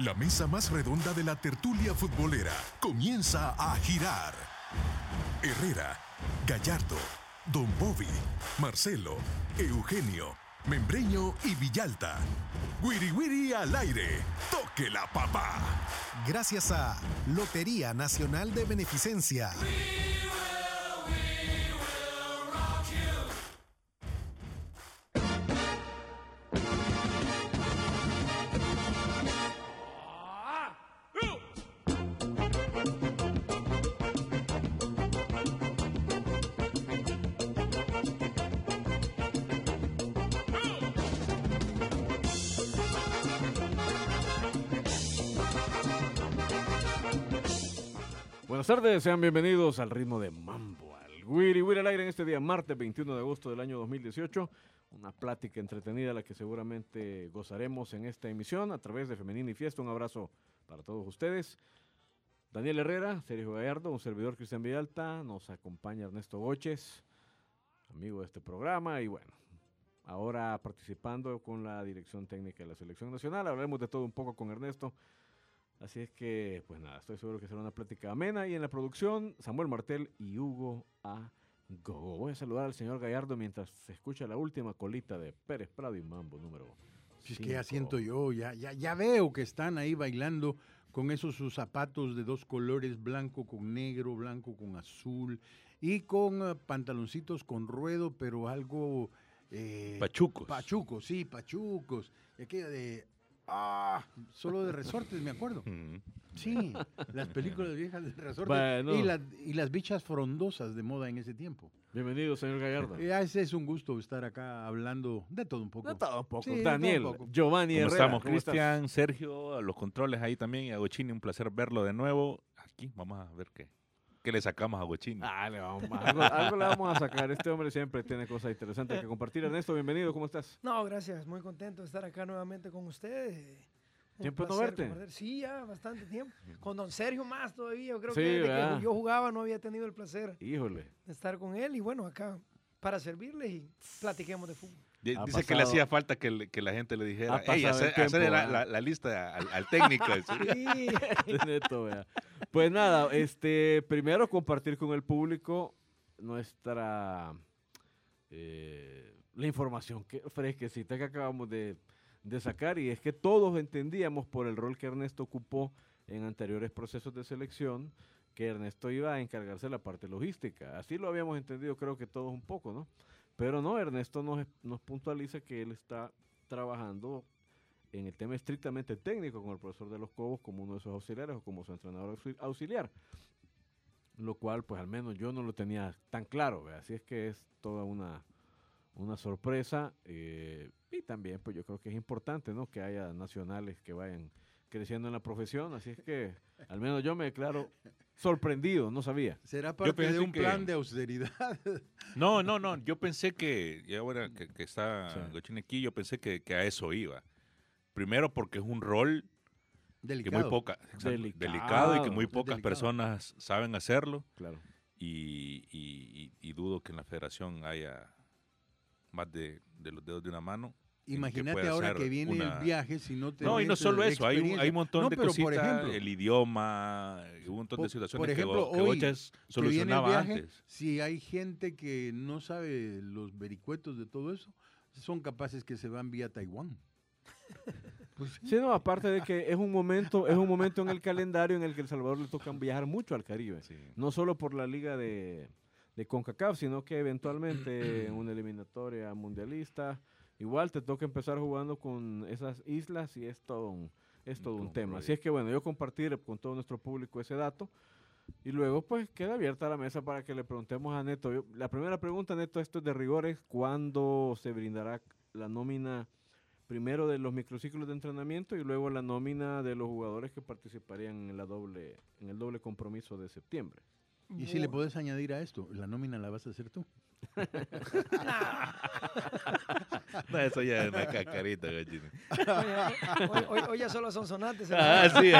La mesa más redonda de la tertulia futbolera comienza a girar. Herrera, Gallardo, Don Bobby, Marcelo, Eugenio, Membreño y Villalta. Wiri Wiri al aire. ¡Toque la papá! Gracias a Lotería Nacional de Beneficencia. Buenas tardes, sean bienvenidos al ritmo de Mambo, al Wiri Wiri al aire en este día, martes 21 de agosto del año 2018. Una plática entretenida la que seguramente gozaremos en esta emisión a través de Femenina y Fiesta. Un abrazo para todos ustedes. Daniel Herrera, Sergio Gallardo, un servidor Cristian Villalta, nos acompaña Ernesto Boches, amigo de este programa, y bueno, ahora participando con la dirección técnica de la Selección Nacional. Hablaremos de todo un poco con Ernesto. Así es que, pues nada, estoy seguro que será una plática amena. Y en la producción, Samuel Martel y Hugo A. Gogo. Voy a saludar al señor Gallardo mientras se escucha la última colita de Pérez Prado y Mambo número 5. Es que ya siento yo, ya veo que están ahí bailando con esos sus zapatos de dos colores, blanco con negro, blanco con azul, y con pantaloncitos con ruedo, pero algo... pachucos. Pachucos, sí, pachucos. Y aquella de... solo de resortes, me acuerdo. Sí, las películas viejas de resortes. Bueno. Y las bichas frondosas de moda en ese tiempo. Bienvenido, señor Gallardo. Ese es un gusto estar acá hablando de todo un poco. De todo un poco. Sí, de Daniel, todo un poco. Giovanni ¿Cómo Herrera. estamos, ¿cómo estás? Cristian, Sergio, a los controles ahí también, y a Gochini, un placer verlo de nuevo. Aquí vamos a ver qué le sacamos a Gochini. Algo le vamos a sacar. Este hombre siempre tiene cosas interesantes que compartir. Ernesto, bienvenido, ¿cómo estás? No, gracias. Muy contento de estar acá nuevamente con ustedes. Un ¿Tiempo de no placer verte? compartir. Sí, ya, bastante tiempo. Con don Sergio más todavía. Yo creo Sí, que desde ¿verdad? que yo jugaba no había tenido el placer Híjole. de estar con él. Y bueno, acá para servirles y platiquemos de fútbol. Ha Dice que le pasado- hacía falta que la gente le dijera, Ha pasado el tiempo, hacer ¿verdad? la lista al técnico. Sí. Neto, vea. Pues nada, primero compartir con el público nuestra la información fresquecita que acabamos de sacar, y es que todos entendíamos por el rol que Ernesto ocupó en anteriores procesos de selección que Ernesto iba a encargarse de la parte logística. Así lo habíamos entendido, creo que todos un poco, ¿no? Pero no, Ernesto nos puntualiza que él está trabajando en el tema estrictamente técnico con el profesor de los Cobos como uno de sus auxiliares o como su entrenador auxiliar, lo cual pues al menos yo no lo tenía tan claro, ¿ve? Así es que es toda una sorpresa, y también pues yo creo que es importante, ¿no?, que haya nacionales que vayan creciendo en la profesión. Así es que al menos yo me declaro sorprendido, no sabía. ¿Será parte pensé de un que- plan de austeridad? No, yo pensé que, y ahora que está Sí. Gochini aquí, yo pensé que a eso iba. Primero porque es un rol que Delicado. delicado y que muy es pocas delicado. personas saben hacerlo. Claro. Y dudo que en la federación haya más de los dedos de una mano. en que Imagínate pueda ahora ser que viene una- el viaje, si no te No, y no solo eso, hay un montón de pero cositas, por ejemplo, el idioma, un montón de situaciones por ejemplo, que hoy Bochas que viene el solucionaba viaje, antes. si hay gente que no sabe los vericuetos de todo eso, son capaces que se van vía Taiwán. Pues sí. Sí, no, aparte de que es un momento en el calendario en el que El Salvador le toca viajar mucho al Caribe. Sí. No solo por la liga de CONCACAF, sino que eventualmente en una eliminatoria mundialista, igual te toca empezar jugando con esas islas, y es todo un tema. Así es que bueno, yo compartir con todo nuestro público ese dato, y luego pues queda abierta la mesa para que le preguntemos a Neto. La primera pregunta, Neto, esto es de rigores: ¿cuándo se brindará la nómina primero de los microciclos de entrenamiento y luego la nómina de los jugadores que participarían en el doble compromiso de septiembre? Y si le puedes añadir a esto, la nómina la vas a hacer tú. No, eso ya es una cacarita, Gochini. Hoy ya solo son sonantes. Sí.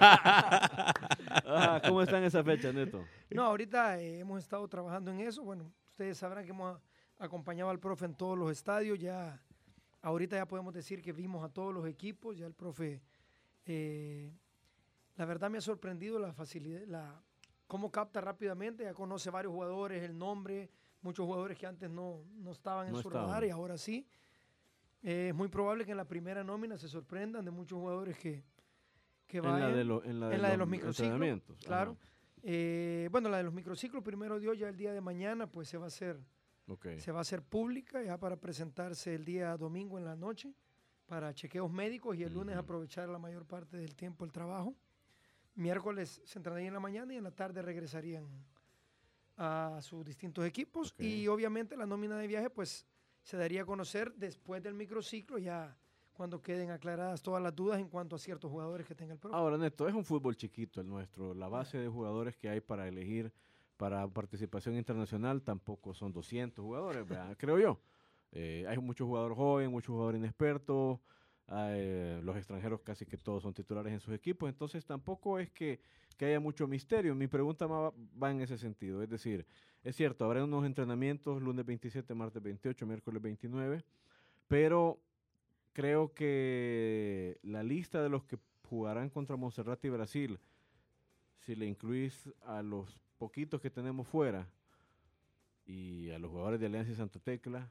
¿Cómo está en esa fecha, Neto? No, ahorita hemos estado trabajando en eso. Bueno, ustedes sabrán que hemos acompañado al profe en todos los estadios. Ya ahorita ya podemos decir que vimos a todos los equipos. Ya el profe La verdad me ha sorprendido la facilidad, cómo capta rápidamente, ya conoce varios jugadores, el nombre, muchos jugadores que antes no estaban en su radar y ahora sí. Es muy probable que en la primera nómina se sorprendan de muchos jugadores que vayan en la de los microciclos. Claro. Bueno, la de los microciclos, primero Dios, ya el día de mañana, pues se va a hacer pública ya para presentarse el día domingo en la noche para chequeos médicos y el lunes aprovechar la mayor parte del tiempo el trabajo. Miércoles se entrenarían en la mañana y en la tarde regresarían a sus distintos equipos. Y obviamente la nómina de viaje pues se daría a conocer después del microciclo, ya cuando queden aclaradas todas las dudas en cuanto a ciertos jugadores que tenga el profe. Ahora, Neto, es un fútbol chiquito el nuestro. La base de jugadores que hay para elegir para participación internacional tampoco son 200 jugadores, creo yo. Hay muchos jugadores jóvenes, muchos jugadores inexpertos. Los extranjeros casi que todos son titulares en sus equipos, entonces tampoco es que haya mucho misterio. Mi pregunta va en ese sentido, es decir, es cierto, habrá unos entrenamientos lunes 27, martes 28, miércoles 29, pero creo que la lista de los que jugarán contra Monserrate y Brasil, si le incluís a los poquitos que tenemos fuera y a los jugadores de Alianza y Santa Tecla,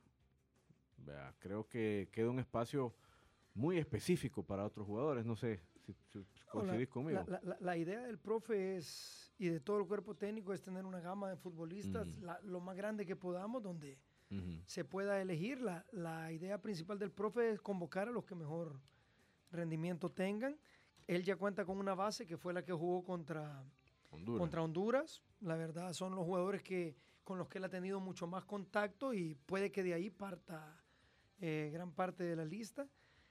creo que queda un espacio muy específico para otros jugadores. No sé si coincidís conmigo. La idea del profe y de todo el cuerpo técnico es tener una gama de futbolistas, lo más grande que podamos, donde se pueda elegir. La idea principal del profe es convocar a los que mejor rendimiento tengan. Él ya cuenta con una base que fue la que jugó contra Honduras. La verdad son los jugadores con los que él ha tenido mucho más contacto y puede que de ahí parta gran parte de la lista.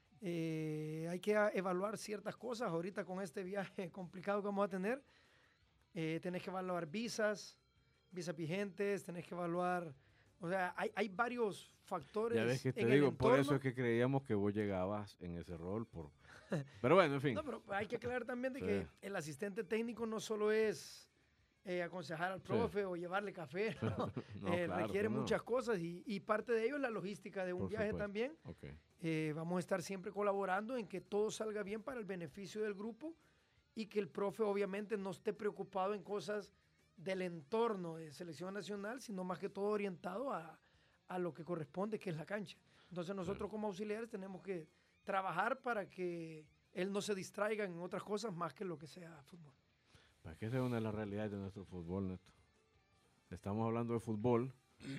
Hay que evaluar ciertas cosas. Ahorita con este viaje complicado que vamos a tener, tenés que evaluar visas vigentes, tenés que evaluar, o sea, hay varios factores. Ya ves que te digo, por eso es que creíamos que vos llegabas en ese rol. Pero bueno, en fin. No, pero hay que aclarar también de que el asistente técnico no solo es aconsejar al profe o llevarle café, ¿no? Claro, requiere muchas cosas y parte de ello es la logística de un viaje también. Vamos a estar siempre colaborando en que todo salga bien para el beneficio del grupo y que el profe obviamente no esté preocupado en cosas del entorno de selección nacional, sino más que todo orientado a lo que corresponde, que es la cancha. Entonces nosotros como auxiliares tenemos que trabajar para que él no se distraiga en otras cosas más que lo que sea fútbol. Para que esa es una de las realidades de nuestro fútbol, Neto. Estamos hablando de fútbol,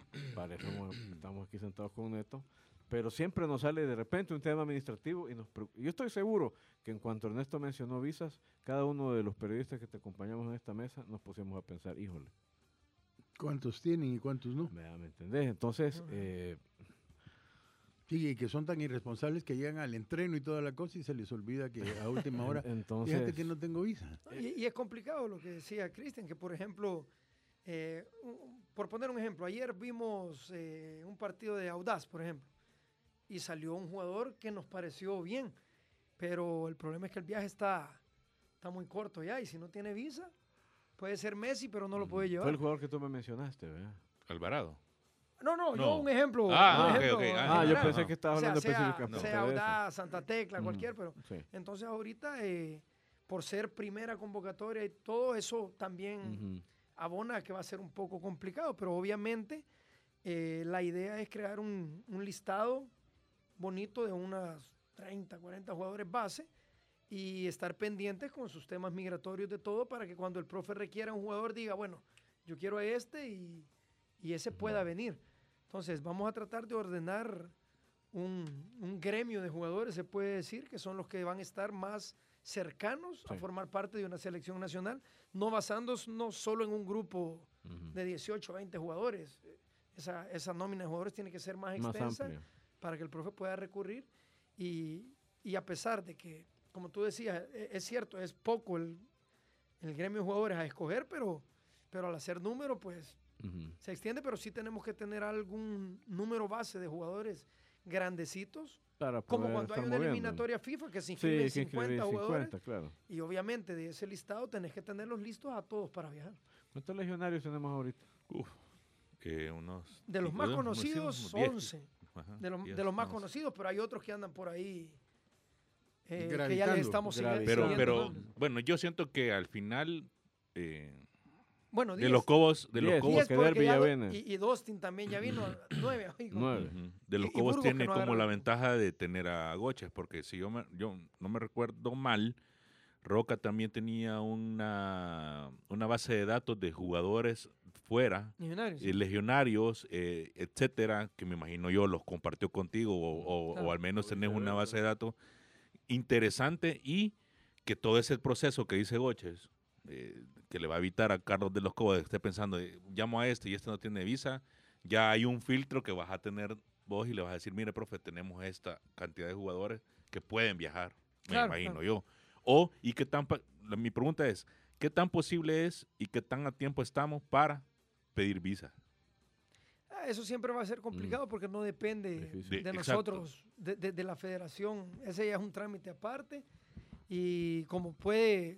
estamos aquí sentados con Neto, pero siempre nos sale de repente un tema administrativo y yo estoy seguro que en cuanto Ernesto mencionó visas, cada uno de los periodistas que te acompañamos en esta mesa nos pusimos a pensar, híjole. ¿Cuántos tienen y cuántos no? ¿Me entendés? Entonces... Sí, y que son tan irresponsables que llegan al entreno y toda la cosa y se les olvida que a última hora, entonces, fíjate que no tengo visa. Y es complicado lo que decía Cristian, que por ejemplo, por poner un ejemplo, ayer vimos un partido de Audaz, por ejemplo, y salió un jugador que nos pareció bien, pero el problema es que el viaje está muy corto ya, y si no tiene visa, puede ser Messi, pero no lo puede llevar. Fue el jugador que tú me mencionaste, ¿verdad? Alvarado. No, yo un ejemplo. Yo pensé que estabas hablando específicamente. Sea Audaz, Santa Tecla, cualquier, pero entonces ahorita, por ser primera convocatoria y todo eso también abona que va a ser un poco complicado, pero obviamente la idea es crear un listado bonito de unas 30, 40 jugadores base y estar pendientes con sus temas migratorios de todo para que cuando el profe requiera un jugador diga, bueno, yo quiero a este y ese pueda venir. Entonces, vamos a tratar de ordenar un gremio de jugadores, se puede decir, que son los que van a estar más cercanos a formar parte de una selección nacional, no basándonos no solo en un grupo de 18 o 20 jugadores. Esa nómina de jugadores tiene que ser más extensa para que el profe pueda recurrir. Y a pesar de que, como tú decías, es cierto, es poco el gremio de jugadores a escoger, pero al hacer número, pues... se extiende, pero sí tenemos que tener algún número base de jugadores grandecitos, como cuando hay una eliminatoria FIFA que se inscriben 50 jugadores, claro. Y obviamente de ese listado tenés que tenerlos listos a todos para viajar. ¿Cuántos legionarios tenemos ahorita? De los más conocidos, 11. De los más conocidos, pero hay otros que andan por ahí que ya les estamos siguiendo. Pero bueno, yo siento que al final bueno, 10. de los Cobos que Derby ya viene. Y Dustin también ya vino 9. De los Cobos tiene como la ventaja de tener a Goches, porque si yo no me recuerdo mal, Roca también tenía una base de datos de jugadores fuera, legionarios, etcétera, que me imagino yo los compartió contigo o al menos tenés una base de datos interesante, y que todo ese proceso que dice Goches, que le va a evitar a Carlos de los Cobos de que esté pensando, llamo a este y este no tiene visa, ya hay un filtro que vas a tener vos y le vas a decir, mire, profe, tenemos esta cantidad de jugadores que pueden viajar, me imagino yo. Mi pregunta es, ¿qué tan posible es y qué tan a tiempo estamos para pedir visa? Eso siempre va a ser complicado porque no depende de nosotros, de la federación. Ese ya es un trámite aparte y como puede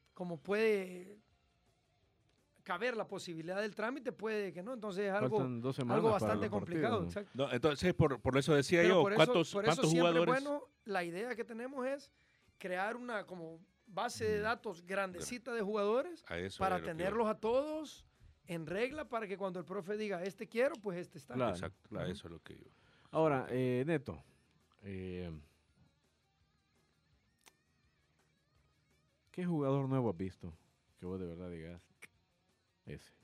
caber la posibilidad del trámite, puede que no. Entonces es algo bastante complicado. No, entonces, por eso decía yo, ¿cuántos jugadores? Bueno, la idea que tenemos es crear una como base de datos grandecita de jugadores para tenerlos a todos en regla para que cuando el profe diga, este quiero, pues este está. Claro, exacto, eso es lo que yo. Ahora, Neto, ¿qué jugador nuevo has visto que vos de verdad digas ese?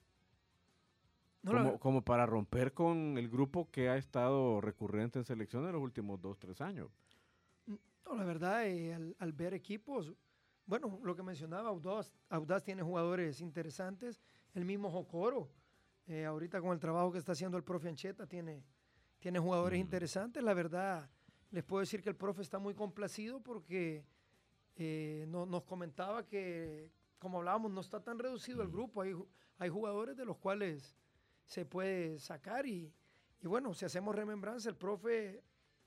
Como para romper con el grupo que ha estado recurrente en selección en los últimos 2-3 años. No, la verdad, al ver equipos, bueno, lo que mencionaba, Audaz tiene jugadores interesantes, el mismo Jocoro, ahorita con el trabajo que está haciendo el profe Ancheta, tiene jugadores interesantes. La verdad, les puedo decir que el profe está muy complacido porque nos comentaba que, como hablábamos, no está tan reducido el grupo, hay jugadores de los cuales se puede sacar y bueno, si hacemos remembranza, el profe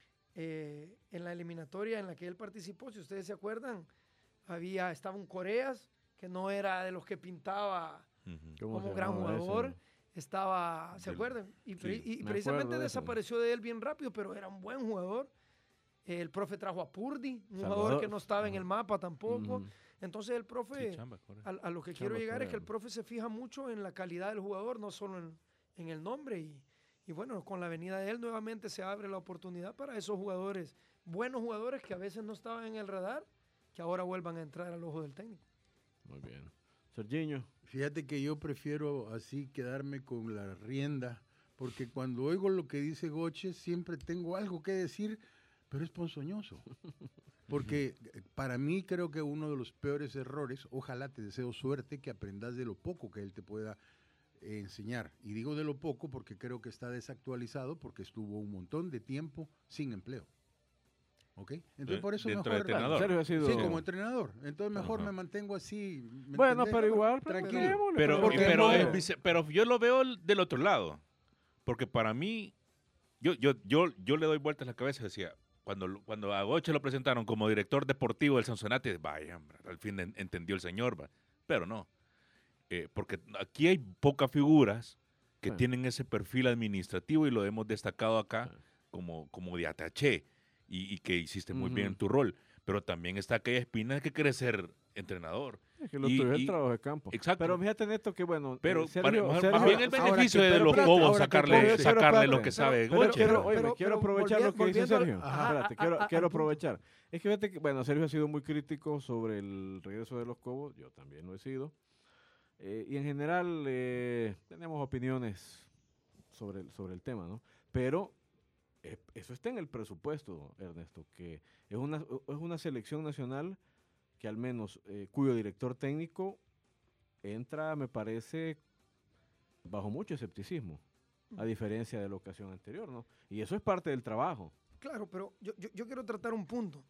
en la eliminatoria en la que él participó, si ustedes se acuerdan, estaba un Coreas que no era de los que pintaba como gran jugador, estaba, ¿se acuerdan? Y precisamente desapareció de él bien rápido, pero era un buen jugador. El profe trajo a Purdy, un jugador que no estaba en el mapa tampoco. Entonces el profe, a lo que quiero llegar es que el profe se fija mucho en la calidad del jugador, no solo en el nombre. Y bueno, con la venida de él nuevamente se abre la oportunidad para esos jugadores, buenos jugadores que a veces no estaban en el radar, que ahora vuelvan a entrar al ojo del técnico. Muy bien. Sergiño. Fíjate que yo prefiero así quedarme con la rienda, porque cuando oigo lo que dice Goches siempre tengo algo que decir, pero es ponzoñoso. Porque para mí creo que uno de los peores errores, ojalá te deseo suerte, que aprendas de lo poco que él te pueda enseñar. Y digo de lo poco porque creo que está desactualizado, porque estuvo un montón de tiempo sin empleo. ¿Ok? Entonces por eso mejor... Sí, como entrenador. Entonces mejor me mantengo así. Bueno, pero igual, tranquilo. Pero yo lo veo del otro lado. Porque para mí, yo le doy vueltas a la cabeza y decía, cuando a Goche lo presentaron como director deportivo del Sonsonate, vaya, al fin entendió el señor, pero no. Porque aquí hay pocas figuras que tienen ese perfil administrativo y lo hemos destacado acá como de ataché y que hiciste muy bien en tu rol. Pero también está aquella espina de que querés ser entrenador. Es que lo tuyo es el trabajo de campo. Exacto. Pero fíjate en esto que bueno. Pero Sergio, más bien el beneficio de los Cobos sacarle lo que sabe Goche. Quiero aprovechar lo que dice Sergio. Quiero aprovechar. Es que fíjate que, bueno, Sergio ha sido muy crítico sobre el regreso de los Cobos. Yo también lo he sido. Y en general tenemos opiniones sobre el tema, ¿no? Pero eso está en el presupuesto, Ernesto, que es una selección nacional que al menos cuyo director técnico entra, me parece, bajo mucho escepticismo, a diferencia de la ocasión anterior, ¿no? Y eso es parte del trabajo. Claro, pero yo quiero tratar un punto,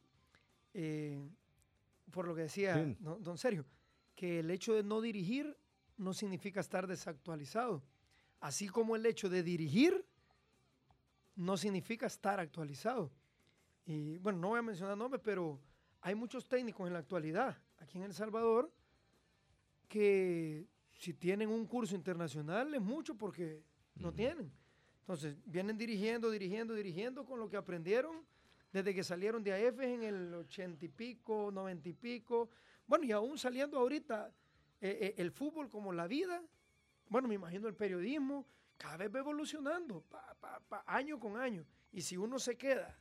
por lo que decía don Sergio, que el hecho de no dirigir no significa estar desactualizado, así como el hecho de dirigir no significa estar actualizado. Y bueno, no voy a mencionar nombres, pero hay muchos técnicos en la actualidad, aquí en El Salvador, que si tienen un curso internacional es mucho porque no tienen. Entonces, vienen dirigiendo con lo que aprendieron desde que salieron de AF en el 80 y pico, 90 y pico. Bueno, y aún saliendo ahorita el fútbol como la vida, bueno, me imagino el periodismo, cada vez va evolucionando, año con año. Y si uno se queda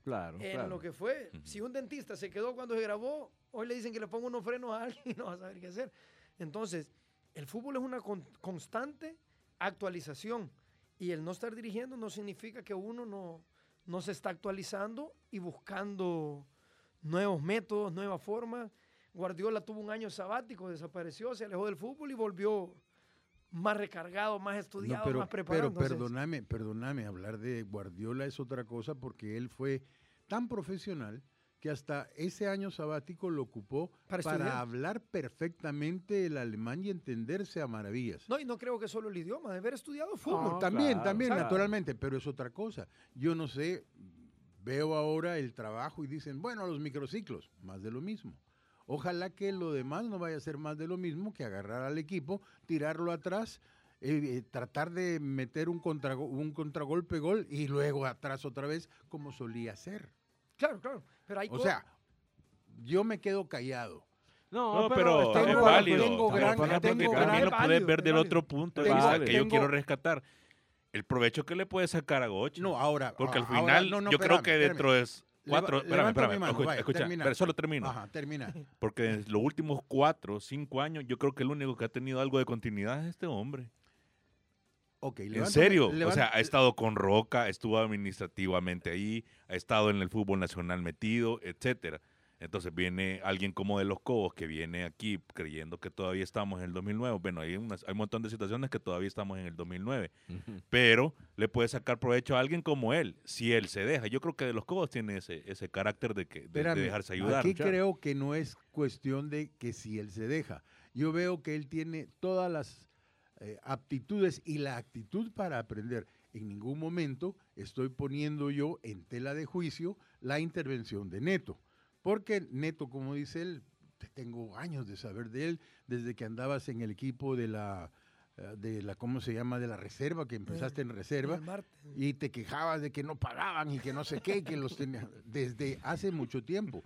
en lo que fue, si un dentista se quedó cuando se grabó, hoy le dicen que le ponga unos frenos a alguien y no va a saber qué hacer. Entonces, el fútbol es una constante actualización. Y el no estar dirigiendo no significa que uno no se está actualizando y buscando nuevos métodos, nuevas formas. Guardiola tuvo un año sabático, desapareció, se alejó del fútbol y volvió más recargado, más estudiado, más preparado. Pero perdóname, hablar de Guardiola es otra cosa porque él fue tan profesional que hasta ese año sabático lo ocupó para hablar perfectamente el alemán y entenderse a maravillas. No, y no creo que solo el idioma, de haber estudiado fútbol. No, también, naturalmente, pero es otra cosa. Yo no sé, veo ahora el trabajo y dicen, bueno, los microciclos, más de lo mismo. Ojalá que lo demás no vaya a ser más de lo mismo que agarrar al equipo, tirarlo atrás, tratar de meter un contragolpe gol y luego atrás otra vez, como solía ser. Claro. Pero o sea, yo me quedo callado. No, pero es válido. También lo puedes ver del otro punto de vista que yo quiero rescatar. El provecho que le puede sacar a Goche. No, ahora. Porque al final, yo creo que dentro de 4. Escucha, pero solo termino. Ajá, termina. Porque en los últimos 4 o 5 años, yo creo que el único que ha tenido algo de continuidad es este hombre. Okay, en serio, o sea, ha estado con Roca, estuvo administrativamente ahí, ha estado en el fútbol nacional metido, etcétera. Entonces viene alguien como de los Cobos que viene aquí creyendo que todavía estamos en el 2009. Bueno, hay un montón de situaciones que todavía estamos en el 2009. Pero le puede sacar provecho a alguien como él, si él se deja. Yo creo que de los Cobos tiene ese carácter de dejarse ayudar. Aquí creo que no es cuestión de que si él se deja. Yo veo que él tiene todas las aptitudes y la actitud para aprender. En ningún momento estoy poniendo yo en tela de juicio la intervención de Neto. Porque Neto, como dice él, tengo años de saber de él, desde que andabas en el equipo de la ¿cómo se llama? De la reserva, que empezaste en reserva, y te quejabas de que no pagaban y que no sé qué, que los tenía desde hace mucho tiempo.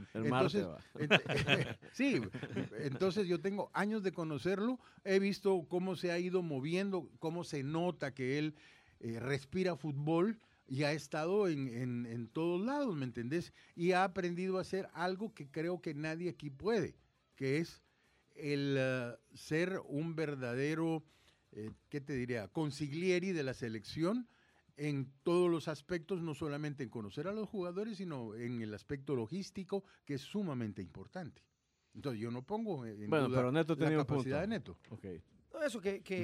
Sí, entonces yo tengo años de conocerlo, he visto cómo se ha ido moviendo, cómo se nota que él respira fútbol, y ha estado en todos lados, ¿me entendés? Y ha aprendido a hacer algo que creo que nadie aquí puede, que es el ser un verdadero, ¿qué te diría? Consiglieri de la selección en todos los aspectos, no solamente en conocer a los jugadores, sino en el aspecto logístico, que es sumamente importante. Entonces yo no pongo en duda pero Neto la capacidad de Neto. Okay. No, eso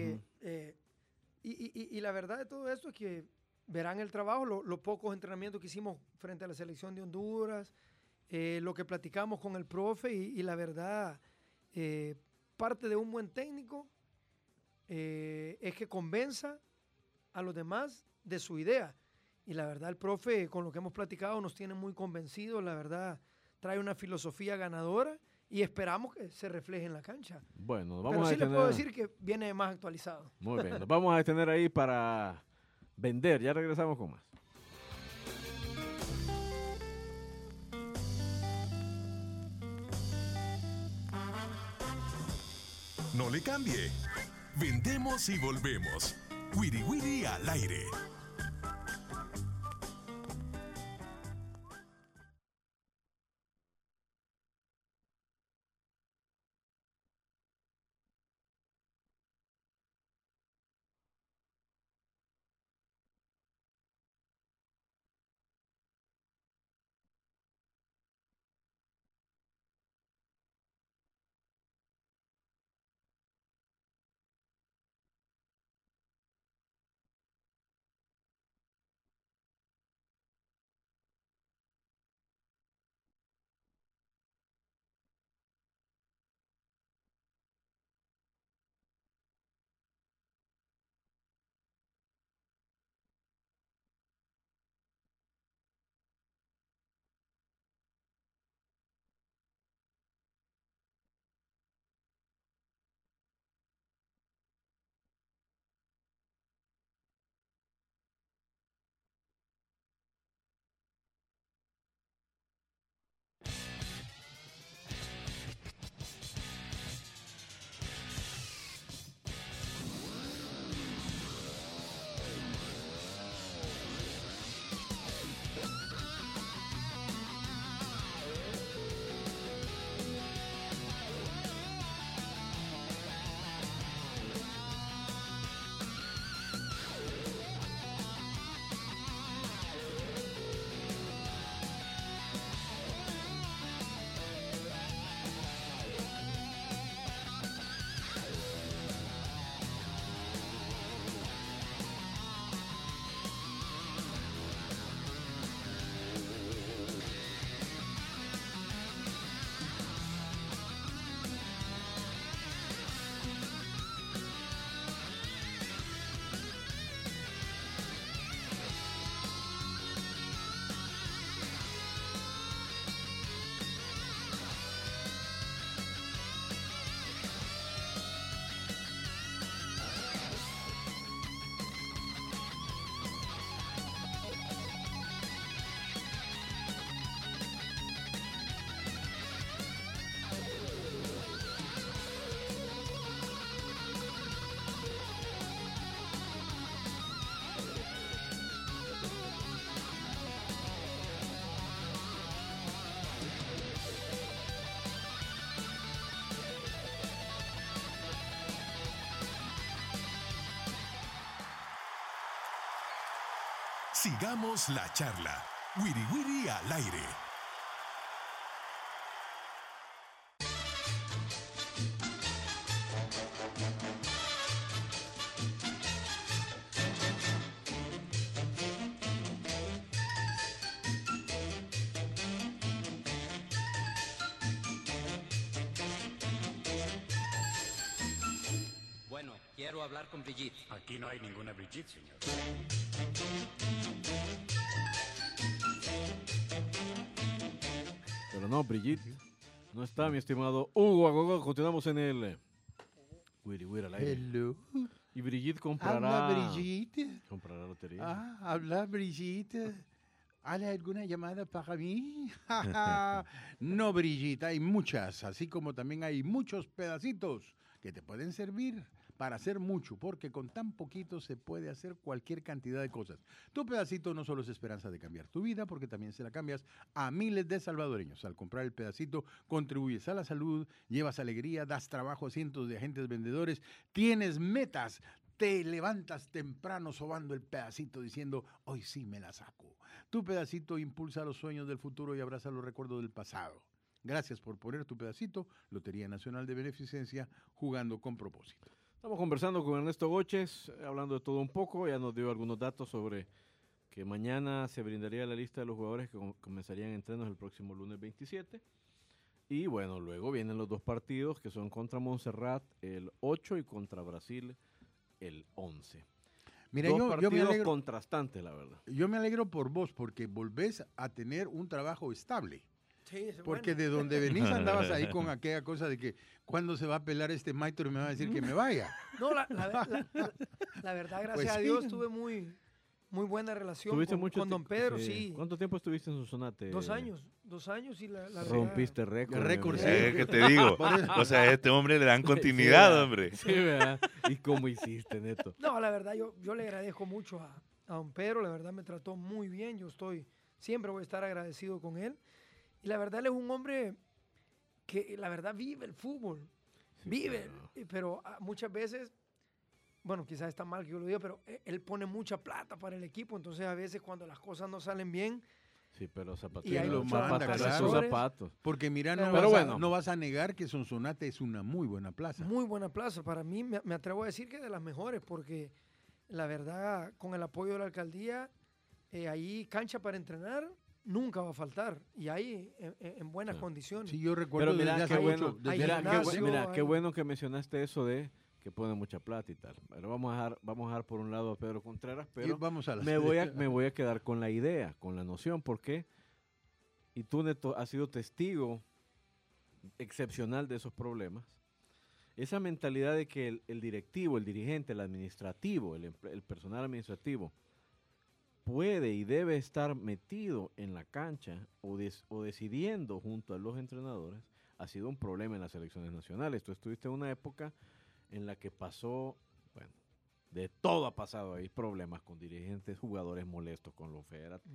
y la verdad de todo esto es que verán el trabajo, los pocos entrenamientos que hicimos frente a la selección de Honduras, lo que platicamos con el profe y la verdad, parte de un buen técnico es que convenza a los demás de su idea. Y la verdad, el profe, con lo que hemos platicado, nos tiene muy convencidos. La verdad, trae una filosofía ganadora y esperamos que se refleje en la cancha. Bueno, vamos Pero a sí les puedo decir que viene más actualizado. Muy bien, nos vamos a detener ahí para vender. Ya regresamos con más. No le cambie. Vendemos y volvemos. Wiri Wiri al aire. Sigamos la charla. Wiri Wiri al aire. Bueno, quiero hablar con Brigitte. Aquí no hay ninguna Brigitte, señor. Pero no, Brigitte. No está, mi estimado Hugo Agogo. Continuamos en el Wiri Wiri al aire. Hello. Y Brigitte comprará... Habla Brigitte. Comprará lotería. Habla Brigitte. ¿Hay alguna llamada para mí? No, Brigitte, hay muchas, así como también hay muchos pedacitos que te pueden servir para hacer mucho, porque con tan poquito se puede hacer cualquier cantidad de cosas. Tu pedacito no solo es esperanza de cambiar tu vida, porque también se la cambias a miles de salvadoreños. Al comprar el pedacito, contribuyes a la salud, llevas alegría, das trabajo a cientos de agentes vendedores, tienes metas, te levantas temprano sobando el pedacito diciendo, hoy sí me la saco. Tu pedacito impulsa los sueños del futuro y abraza los recuerdos del pasado. Gracias por poner tu pedacito, Lotería Nacional de Beneficencia, jugando con propósito. Estamos conversando con Ernesto Goches, hablando de todo un poco. Ya nos dio algunos datos sobre que mañana se brindaría la lista de los jugadores que comenzarían entrenos el próximo lunes 27. Y bueno, luego vienen los dos partidos que son contra Montserrat el 8 y contra Brasil el 11. Mira, dos yo partidos me alegro, contrastantes, la verdad. yo me alegro por vos porque volvés a tener un trabajo estable. Sí, es Porque bueno. de donde venís andabas ahí con aquella cosa de que cuando se va a pelar este maestro y me va a decir que me vaya. No, la verdad, gracias Pues a sí. Dios, tuve muy buena relación ¿Tuviste con, mucho con don tie- Pedro, sí. ¿Cuánto tiempo estuviste en Sonsonate? 2 años y la verdad... Rompiste récord. Récord, mi sí. amigo. ¿Qué te digo? O sea, a este hombre le dan continuidad, ¿verdad? hombre. Sí, ¿verdad? ¿Y cómo hiciste, Neto? No, la verdad, yo le agradezco mucho a don Pedro, la verdad me trató muy bien, siempre voy a estar agradecido con él. Y la verdad, él es un hombre que, la verdad, vive el fútbol, Sí, vive, claro. pero muchas veces, bueno, quizás está mal que yo lo diga, pero él pone mucha plata para el equipo, entonces a veces cuando las cosas no salen bien, Sí, pero zapatos. Y hay lo manda, zapatos, claro. sus zapatos. Porque mira, no, Pero vas, bueno. no vas a negar que Sonsonate es una muy buena plaza. muy buena plaza. Para mí, me atrevo a decir que de las mejores, porque la verdad, con el apoyo de la alcaldía, ahí cancha para entrenar nunca va a faltar. Y ahí en buenas condiciones. Sí, yo recuerdo Pero mira, desde qué hace bueno, mucho. hay mira, gimnasio, mira, qué hay- bueno que mencionaste eso de que pone mucha plata y tal. Pero vamos a dejar por un lado a Pedro Contreras, Y pero vamos a las me voy a quedar con la idea, con la noción, porque y tú, Neto, has sido testigo excepcional de esos problemas. Esa mentalidad de que el directivo, el dirigente, el administrativo, el personal administrativo puede y debe estar metido en la cancha o decidiendo junto a los entrenadores, ha sido un problema en las selecciones nacionales. Tú estuviste en una época en la que pasó, bueno, de todo ha pasado ahí, problemas con dirigentes, jugadores molestos con los federativos.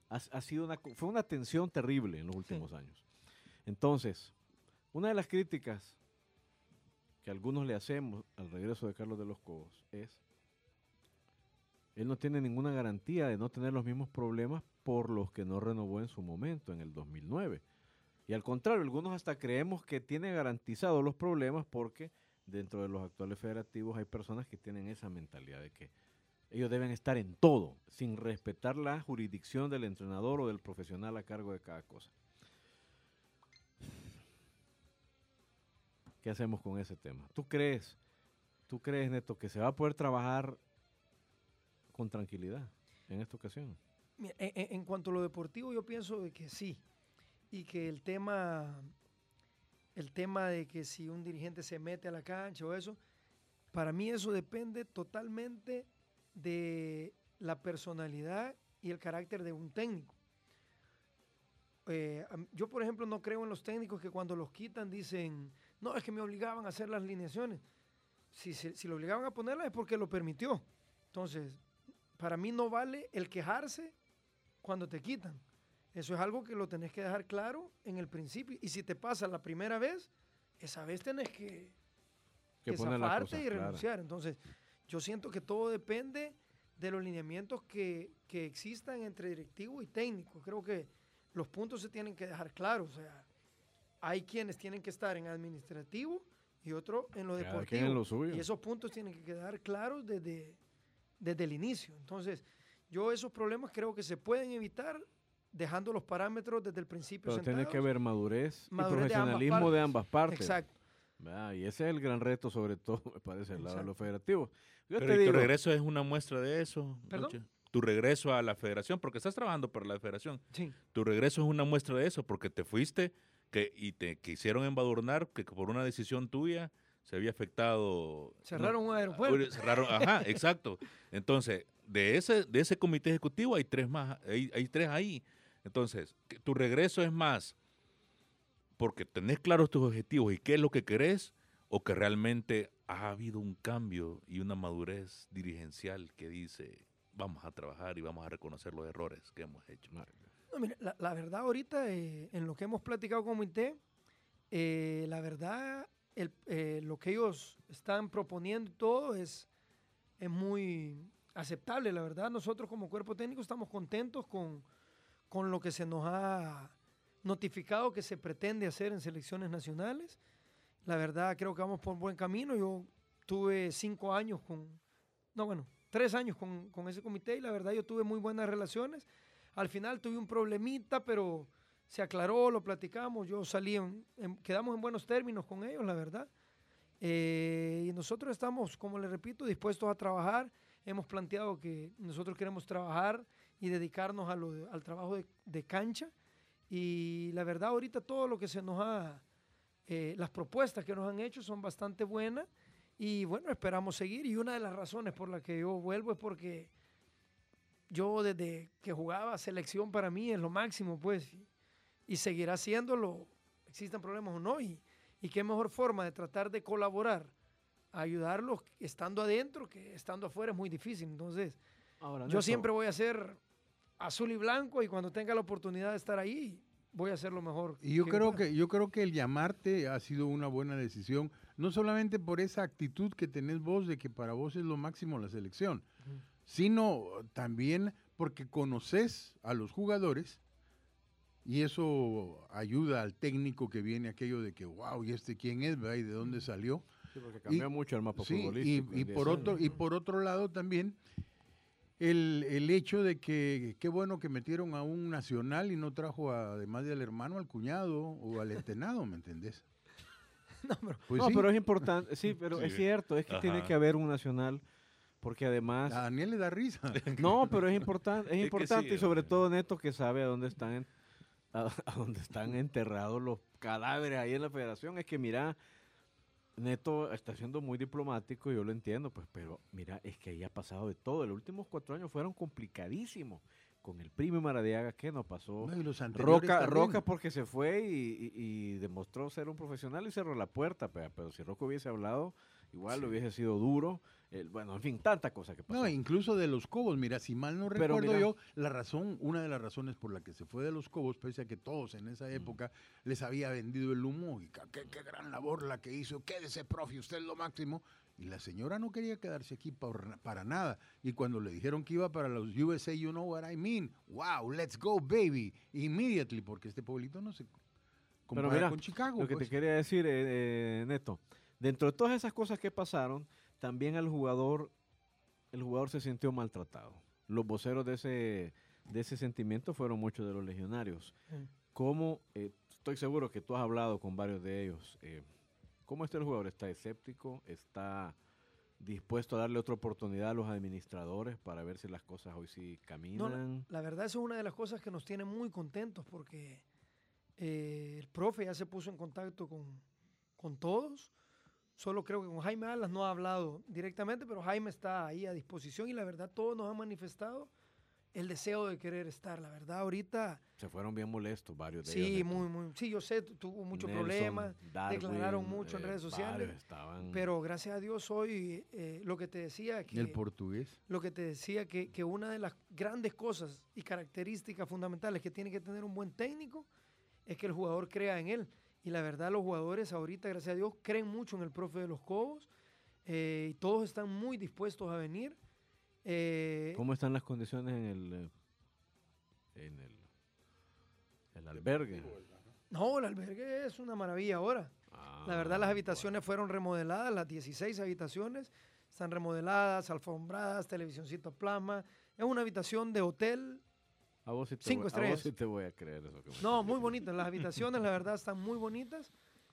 Fue una tensión terrible en los últimos años. Entonces, una de las críticas que algunos le hacemos al regreso de Carlos de los Cobos es él no tiene ninguna garantía de no tener los mismos problemas por los que no renovó en su momento, en el 2009. Y al contrario, algunos hasta creemos que tiene garantizados los problemas porque dentro de los actuales federativos hay personas que tienen esa mentalidad de que ellos deben estar en todo, sin respetar la jurisdicción del entrenador o del profesional a cargo de cada cosa. ¿Qué hacemos con ese tema? ¿Tú crees, Neto, que se va a poder trabajar con tranquilidad en esta ocasión? Mira, en cuanto a lo deportivo, yo pienso de que sí. Y que el tema de que si un dirigente se mete a la cancha o eso, para mí eso depende totalmente de la personalidad y el carácter de un técnico. Yo, por ejemplo, no creo en los técnicos que cuando los quitan dicen, no, es que me obligaban a hacer las alineaciones. Si lo obligaban a ponerlas es porque lo permitió. Entonces, para mí no vale el quejarse cuando te quitan. Eso es algo que lo tenés que dejar claro en el principio. Y si te pasa la primera vez, esa vez tenés que poner las zafarte cosas y claras. renunciar. Entonces, yo siento que todo depende de los lineamientos que existan entre directivo y técnico. Creo que los puntos se tienen que dejar claros. O sea, hay quienes tienen que estar en administrativo y otro en lo deportivo. En lo suyo. Y esos puntos tienen que quedar claros desde el inicio. Entonces, yo esos problemas creo que se pueden evitar dejando los parámetros desde el principio sentados. Pero tiene que haber madurez y Madurez profesionalismo de ambas partes. Exacto. Y ese es el gran reto, sobre todo, me parece, al lado de los federativos. Pero tu regreso es una muestra de eso. ¿Perdón? Tu regreso a la federación, porque estás trabajando para la federación. Sí. Tu regreso es una muestra de eso, porque te fuiste y te quisieron embadurnar que por una decisión tuya se había afectado. Cerraron un aeropuerto. Ajá, exacto. Entonces, de ese comité ejecutivo hay 3 más, hay 3 ahí. Entonces, tu regreso es más porque tenés claros tus objetivos y qué es lo que querés, o que realmente ha habido un cambio y una madurez dirigencial que dice, vamos a trabajar y vamos a reconocer los errores que hemos hecho. No, mira, la verdad ahorita, en lo que hemos platicado con comité, la verdad, lo que ellos están proponiendo y todo es muy aceptable. La verdad, nosotros como cuerpo técnico estamos contentos con lo que se nos ha notificado que se pretende hacer en selecciones nacionales. La verdad, creo que vamos por buen camino. Yo tuve 3 años con ese comité y la verdad yo tuve muy buenas relaciones. Al final tuve un problemita, pero se aclaró, lo platicamos. Yo quedamos en buenos términos con ellos, la verdad. Y nosotros estamos, como les repito, dispuestos a trabajar. Hemos planteado que nosotros queremos trabajar y dedicarnos al trabajo de cancha. Y la verdad, ahorita todo lo que las propuestas que nos han hecho son bastante buenas. Y bueno, esperamos seguir. Y una de las razones por las que yo vuelvo es porque yo desde que jugaba selección para mí es lo máximo, pues. Y seguirá haciéndolo, existan problemas o no. Y qué mejor forma de tratar de colaborar, ayudarlos estando adentro que estando afuera es muy difícil. Entonces, yo siempre voy a ser azul y blanco y cuando tenga la oportunidad de estar ahí, voy a hacer lo mejor. Y yo creo que el llamarte ha sido una buena decisión, no solamente por esa actitud que tenés vos de que para vos es lo máximo la selección, sino también porque conoces a los jugadores y eso ayuda al técnico que viene aquello de que, wow, ¿y este quién es? ¿Verdad? ¿Y de dónde salió? Sí, porque cambia mucho el mapa futbolístico. Y por otro lado también el hecho de que qué bueno que metieron a un nacional y no trajo además del hermano al cuñado o al entenado, ¿me entendés? Pero es importante, sí, pero es cierto, es que tiene que haber un nacional, porque además... A Daniel le da risa. No, pero es importante y sobre todo Neto que sabe a dónde están enterrados los cadáveres ahí en la federación. Es que mira, Neto está siendo muy diplomático, yo lo entiendo, pues, pero mira, es que ahí ha pasado de todo. Los últimos 4 años fueron complicadísimos. Con el Primo Maradiaga, ¿qué nos pasó? No, y los Roca porque se fue y demostró ser un profesional y cerró la puerta, pero si Roca hubiese hablado, igual hubiese sido duro. Bueno, en fin, tanta cosa que pasó. No, incluso de los Cobos, mira, si mal no recuerdo yo, una de las razones por la que se fue de los Cobos, pese a que todos en esa época les había vendido el humo, y qué gran labor la que hizo, quédese, profe, usted es lo máximo. Y la señora no quería quedarse aquí para nada. Y cuando le dijeron que iba para los USA, you know what I mean. Wow, let's go, baby. Immediately, porque este pueblito no se compara con Chicago. Lo que te quería decir, Neto, dentro de todas esas cosas que pasaron, también el jugador se sintió maltratado. Los voceros de ese sentimiento fueron muchos de los legionarios. ¿Cómo, estoy seguro que tú has hablado con varios de ellos, cómo está el jugador? ¿Está escéptico? ¿Está dispuesto a darle otra oportunidad a los administradores para ver si las cosas hoy sí caminan? No, la verdad, eso es una de las cosas que nos tiene muy contentos porque el profe ya se puso en contacto con todos. Solo creo que con Jaime Alas no ha hablado directamente, pero Jaime está ahí a disposición y la verdad todos nos han manifestado el deseo de querer estar. La verdad ahorita... Se fueron bien molestos varios de ellos. Sí, yo sé, tuvo muchos problemas, declararon mucho en redes sociales, pero gracias a Dios hoy lo que te decía... ¿El portugués? Lo que te decía que una de las grandes cosas y características fundamentales que tiene que tener un buen técnico es que el jugador crea en él. Y la verdad, los jugadores ahorita, gracias a Dios, creen mucho en el profe de los Cobos y todos están muy dispuestos a venir. ¿Cómo están las condiciones en el albergue? No, el albergue es una maravilla ahora. La verdad, las habitaciones fueron remodeladas, las 16 habitaciones están remodeladas, alfombradas, televisioncito plasma. Es una habitación de hotel. A vos sí 5 estrellas. A vos sí te voy a creer eso. No, muy bonitas. Las habitaciones, la verdad, están muy bonitas.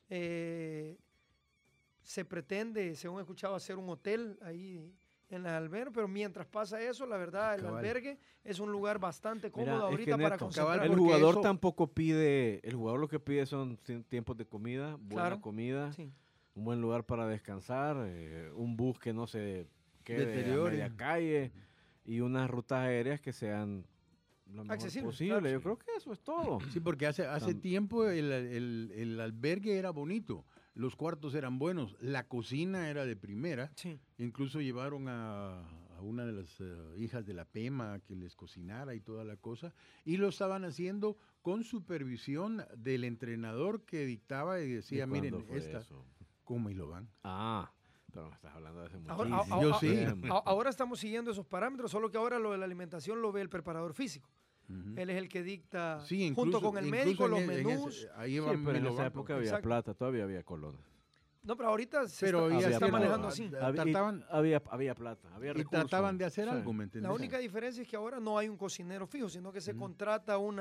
Se pretende, según he escuchado, hacer un hotel ahí en el albergue, pero mientras pasa eso, la verdad, el albergue es un lugar bastante cómodo ahorita para concentrar. El jugador tampoco pide, el jugador lo que pide son tiempos de comida, buena comida, un buen lugar para descansar, un bus que no se quede a media calle y unas rutas aéreas que sean lo mejor posible. Claro, yo creo que eso es todo. Sí, porque hace tiempo el albergue era bonito. Los cuartos eran buenos, la cocina era de primera, incluso llevaron a una de las hijas de la PEMA que les cocinara y toda la cosa, y lo estaban haciendo con supervisión del entrenador que dictaba y decía, miren, ¿cómo y lo van? Pero me estás hablando de hace mucho. Yo sí. Ahora estamos siguiendo esos parámetros, solo que ahora lo de la alimentación lo ve el preparador físico. Él es el que dicta, junto con el médico, los menús. Pero en esa época había plata, todavía había colones. No, pero ahorita se ya está manejando así. Había plata, había recursos. Y trataban de hacer algo, ¿me entiendes? La única diferencia es que ahora no hay un cocinero fijo, sino que se contrata un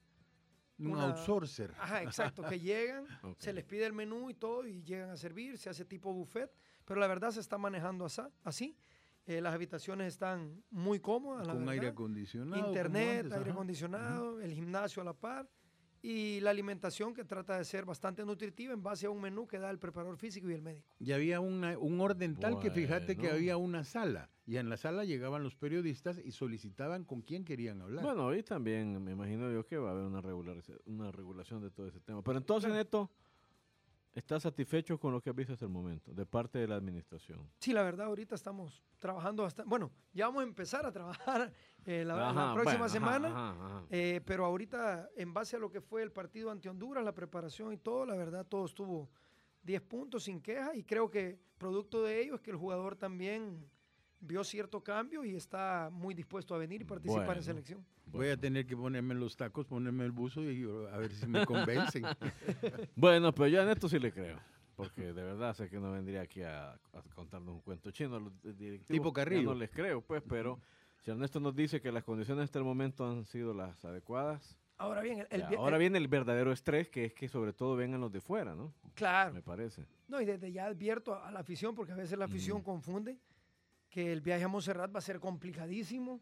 outsourcer. Ajá, exacto, que llegan, se les pide el menú y todo, y llegan a servir, se hace tipo buffet, pero la verdad se está manejando así. Las habitaciones están muy cómodas. Con aire acondicionado. Internet, aire acondicionado, el gimnasio a la par y la alimentación que trata de ser bastante nutritiva en base a un menú que da el preparador físico y el médico. Y había un orden tal que fíjate que había una sala y en la sala llegaban los periodistas y solicitaban con quién querían hablar. Bueno, hoy también me imagino yo que va a haber una regulación de todo ese tema. Pero entonces, Neto, ¿estás satisfecho con lo que has visto hasta el momento de parte de la administración? Sí, la verdad, ahorita estamos trabajando bastante. Bueno, ya vamos a empezar a trabajar la próxima semana, pero ahorita, en base a lo que fue el partido ante Honduras, la preparación y todo, la verdad, todo estuvo 10 puntos sin queja y creo que producto de ello es que el jugador también vio cierto cambio y está muy dispuesto a venir y participar en selección. Voy a tener que ponerme los tacos, ponerme el buzo y a ver si me convencen. Bueno, pero yo a Neto sí le creo, porque de verdad sé que no vendría aquí a contarnos un cuento chino. Los directivos tipo Carrillo. No les creo, pues, pero si Ernesto nos dice que las condiciones hasta el momento han sido las adecuadas. Ahora bien, ahora viene el verdadero estrés, que es que sobre todo vengan los de fuera, ¿no? Claro. Me parece. No, y desde ya advierto a la afición, porque a veces la afición confunde que el viaje a Montserrat va a ser complicadísimo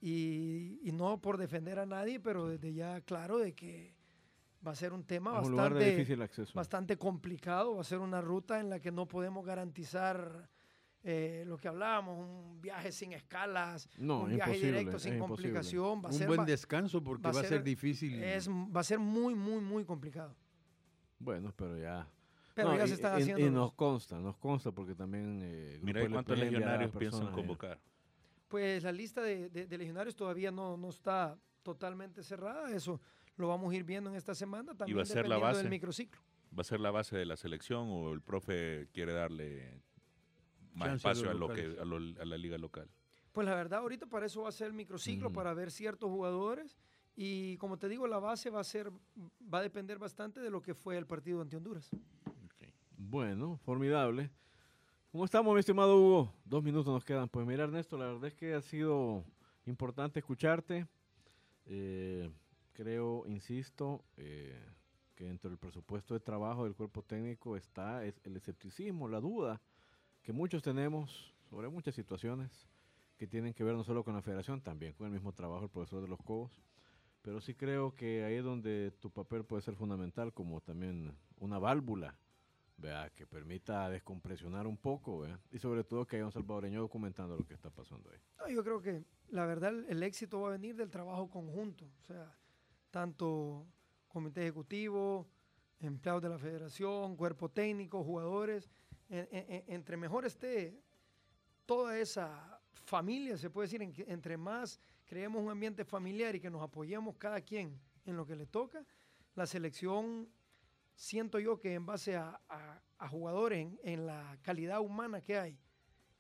y no por defender a nadie, pero desde ya claro de que va a ser un tema bastante complicado, va a ser una ruta en la que no podemos garantizar lo que hablábamos, un viaje sin escalas, un viaje directo sin complicación. Va a ser un buen descanso porque va a ser difícil. Va a ser muy, muy, muy complicado. Bueno, pero ya... Pero ya se están haciendo. Y nos consta porque también... Mira, ¿cuántos legionarios piensan convocar? Pues la lista de legionarios todavía no está totalmente cerrada. Eso lo vamos a ir viendo en esta semana, también dependiendo del microciclo. ¿Va a ser la base de la selección o el profe quiere darle más espacio a la liga local? Pues la verdad, ahorita para eso va a ser el microciclo, para ver ciertos jugadores. Y como te digo, la base va a depender bastante de lo que fue el partido ante Honduras. Bueno, formidable. ¿Cómo estamos, mi estimado Hugo? 2 minutos nos quedan. Pues mira, Ernesto, la verdad es que ha sido importante escucharte. Creo, insisto, que dentro del presupuesto de trabajo del cuerpo técnico está el escepticismo, la duda que muchos tenemos sobre muchas situaciones que tienen que ver no solo con la federación, también con el mismo trabajo del profesor de los Cobos. Pero sí creo que ahí es donde tu papel puede ser fundamental, como también una válvula, ¿verdad?, que permita descompresionar un poco, ¿verdad?, y sobre todo que haya un salvadoreño documentando lo que está pasando ahí. No, yo creo que la verdad el éxito va a venir del trabajo conjunto, o sea, tanto comité ejecutivo, empleados de la federación, cuerpo técnico, jugadores, entre mejor esté toda esa familia, se puede decir, entre más creemos un ambiente familiar y que nos apoyemos cada quien en lo que le toca, la selección... Siento yo que en base a jugadores, en la calidad humana que hay,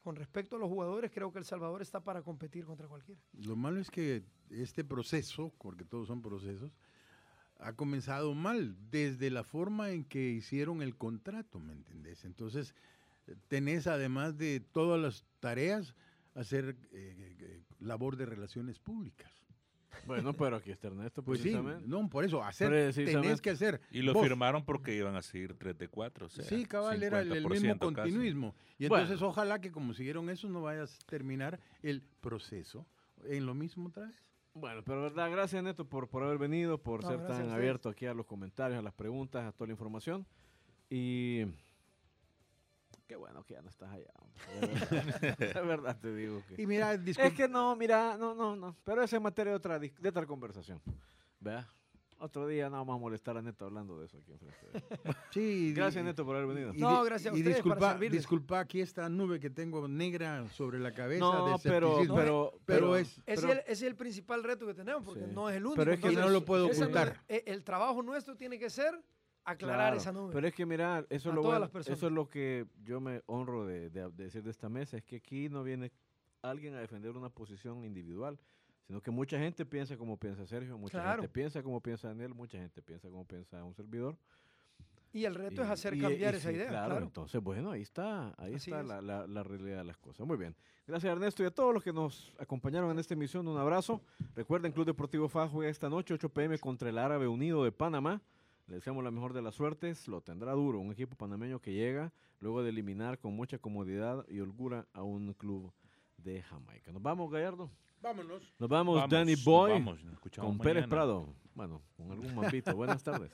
con respecto a los jugadores, creo que El Salvador está para competir contra cualquiera. Lo malo es que este proceso, porque todos son procesos, ha comenzado mal, desde la forma en que hicieron el contrato, ¿me entendés? Entonces, tenés además de todas las tareas, hacer labor de relaciones públicas. Bueno, pero aquí está Ernesto, pues sí, no, por eso, tenés que hacer. Y lo firmaron porque iban a seguir 3 de 4. O sea, sí, cabal, era el mismo continuismo. Casi. Y entonces, ojalá que como siguieron eso, no vayas a terminar el proceso en lo mismo otra vez. Bueno, pero verdad, gracias Neto por haber venido, por ser tan abierto aquí a los comentarios, a las preguntas, a toda la información. Y qué bueno que ya no estás allá. De verdad te digo que. Y mira, es que no, pero esa es materia de otra conversación. ¿Vea? Otro día no vamos a molestar a Neto hablando de eso aquí enfrente. Sí. Gracias Neto por haber venido. Gracias a ustedes para servirles. Disculpa aquí esta nube que tengo negra sobre la cabeza. No, pero ese es el principal reto que tenemos, porque no es el único. Pero es que no lo puedo ocultar. El trabajo nuestro tiene que ser aclarar esa nube. Pero es que mira, eso es lo que yo me honro de decir de esta mesa, es que aquí no viene alguien a defender una posición individual, sino que mucha gente piensa como piensa Sergio, mucha gente piensa como piensa Daniel, mucha gente piensa como piensa un servidor. Y el reto es hacer cambiar esa idea. Claro, entonces, bueno, ahí está la realidad de las cosas. Muy bien. Gracias Ernesto y a todos los que nos acompañaron en esta emisión. Un abrazo. Recuerden, Club Deportivo FAS juega esta noche, 8 p.m. contra el Árabe Unido de Panamá. Le deseamos la mejor de las suertes. Lo tendrá duro. Un equipo panameño que llega luego de eliminar con mucha comodidad y holgura a un club de Jamaica. ¿Nos vamos, Gallardo? Vámonos. Nos vamos, Danny Boy, con Pérez Prado. Bueno, con algún mapito. Buenas tardes.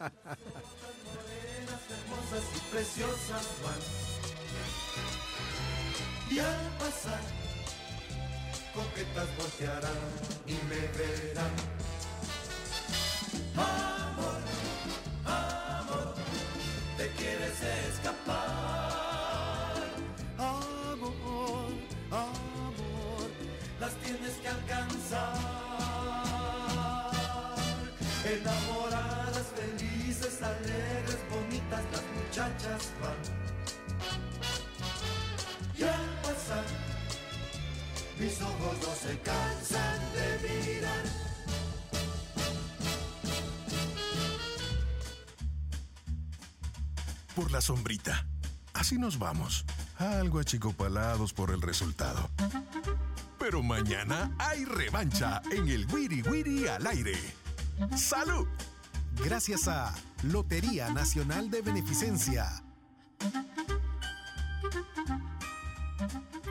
Hermosas y preciosas van, y al pasar coquetas voltearán y me verán. Amor, amor, te quieres escapar. Amor, amor, las tienes que alcanzar. Enamoradas, felices, alegres, bonitas, las muchachas van. Y al pasar, mis ojos no se cansan de mirar. Por la sombrita. Así nos vamos. Algo achicopalados por el resultado. Pero mañana hay revancha en el Wiri Wiri al aire. ¡Salud! Gracias a Lotería Nacional de Beneficencia.